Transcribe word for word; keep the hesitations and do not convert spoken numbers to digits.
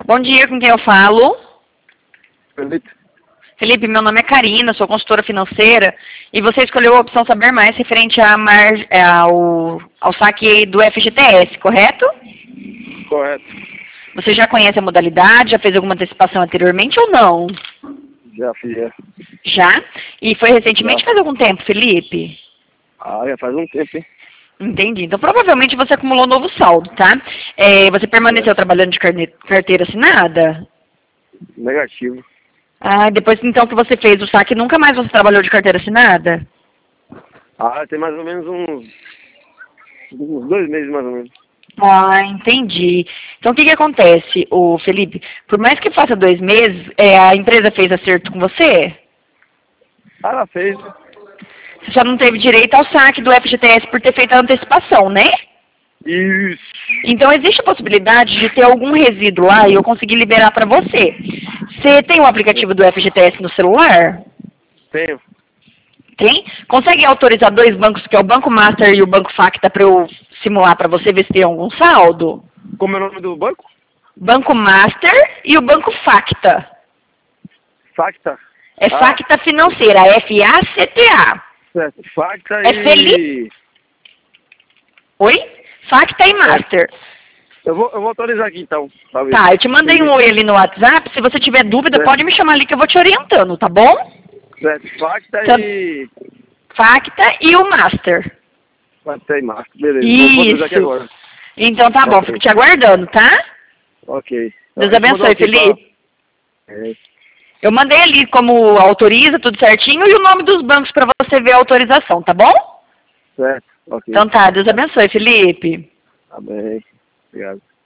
Bom dia, com quem eu falo? Felipe. Felipe, meu nome é Karina, sou consultora financeira e você escolheu a opção Saber Mais referente a mar, ao, ao saque do F G T S, correto? Correto. Você já conhece a modalidade, já fez alguma antecipação anteriormente ou não? Já fiz, é. Já? E foi recentemente, Já. faz algum tempo, Felipe? Ah, já faz um tempo, hein? Entendi. Então, provavelmente você acumulou novo saldo, tá? É, você permaneceu É. trabalhando de carne- carteira assinada? Negativo. Ah, depois então que você fez o saque, nunca mais você trabalhou de carteira assinada? Ah, tem mais ou menos uns, uns dois meses, mais ou menos. Ah, entendi. Então, o que que acontece, o Felipe? Por mais que faça dois meses, é, a empresa fez acerto com você? Ah, ela fez. Você só não teve direito ao saque do F G T S por ter feito a antecipação, né? Isso. Então, existe a possibilidade de ter algum resíduo lá e eu conseguir liberar para você. Você tem o aplicativo do F G T S no celular? Tenho. Tem? Consegue autorizar dois bancos, que é o Banco Master e o Banco Facta, para eu simular para você ver se tem algum saldo? Como é o nome do banco? Banco Master e o Banco Facta. Facta. É Ah. Facta Financeira, F A C T A. Certo. Facta É e... Felipe? Oi? Facta e Master. Eu vou, eu vou autorizar aqui, então. Pra ver. Tá, eu te mandei um oi ali no WhatsApp. Se você tiver dúvida, Certo. pode me chamar ali que eu vou te orientando, tá bom? Certo. Facta Tá. e... Facta e o Master. Facta e Marco. Beleza. Vou autorizar aqui Isso. agora. Então tá bom, Ok. fico te aguardando, tá? Ok. Deus Então, abençoe, mandou aqui Felipe. pra- É. Eu mandei ali como autoriza, tudo certinho, e o nome dos bancos para você ver a autorização, tá bom? Certo. Ok. Então tá, Deus abençoe, Felipe. Tá bem. Obrigado.